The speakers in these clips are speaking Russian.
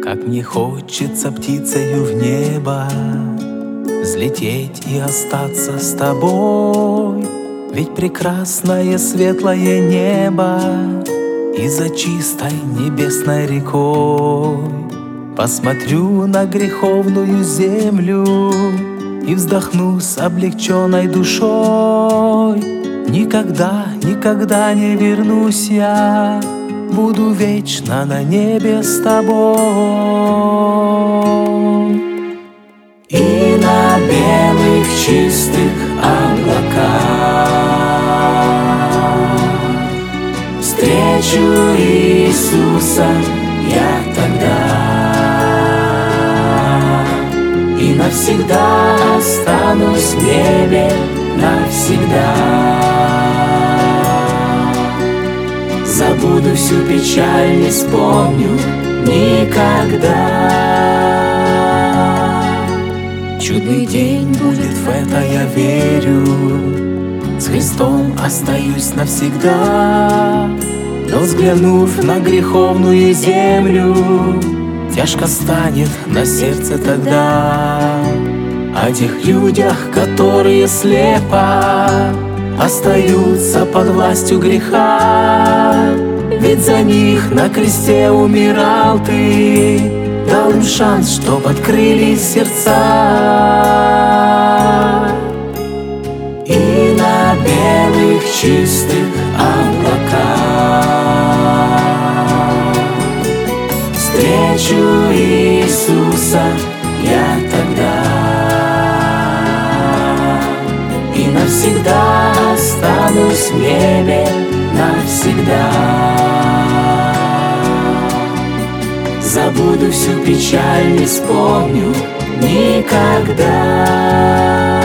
Как мне хочется птицею в небо взлететь и остаться с тобой. Ведь прекрасное светлое небо и за чистой небесной рекой. Посмотрю на греховную землю и вздохну с облегченной душой. Никогда, никогда не вернусь я, буду вечно на небе с тобой. И на белых чистых облаках встречу Иисуса я тогда, и навсегда останусь в небе, навсегда. Забуду всю печаль, не вспомню никогда. Чудный день будет, в это я верю. С Христом остаюсь навсегда. Но взглянув на греховную землю, тяжко станет на сердце тогда. О тех людях, которые слепо остаются под властью греха. Ведь за них на кресте умирал ты, дал им шанс, чтоб открылись сердца. И на белых чистых облаках встречу Иисуса я тогда, и навсегда останусь в небе, навсегда. Забуду всю печаль, не вспомню никогда.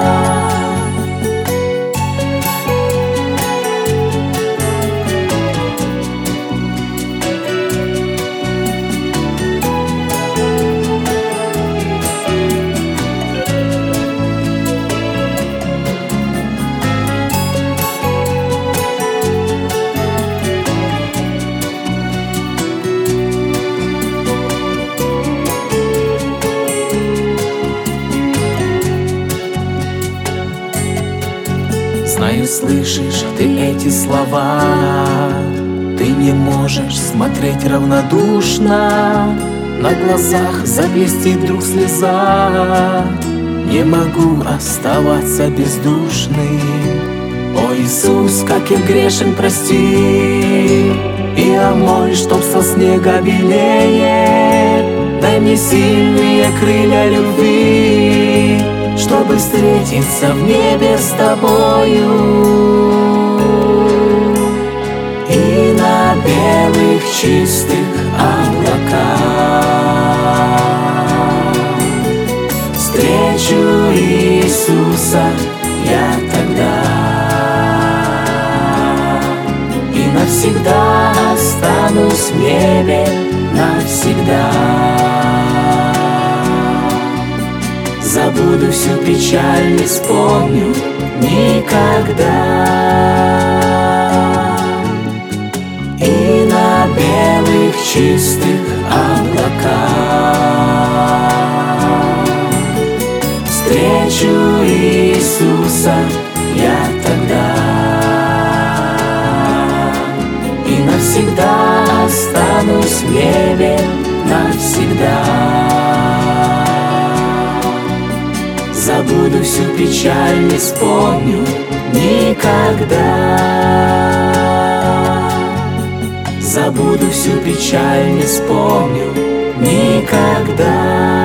Знаю, слышишь ты эти слова, ты не можешь смотреть равнодушно. На глазах заблестит вдруг слеза, не могу оставаться бездушным. О, Иисус, как я грешен, прости, и омой, чтоб со снега белее. Дай мне сильные крылья любви, чтобы встретиться в небе с тобою. И на белых чистых облаках встречу Иисуса я тогда, и навсегда останусь в небе, навсегда. Забуду всю печаль, не вспомню никогда. И на белых чистых облаках встречу Иисуса я тогда, и навсегда останусь в небе, навсегда. Забуду всю печаль, не вспомню никогда. Забуду всю печаль, не вспомню никогда.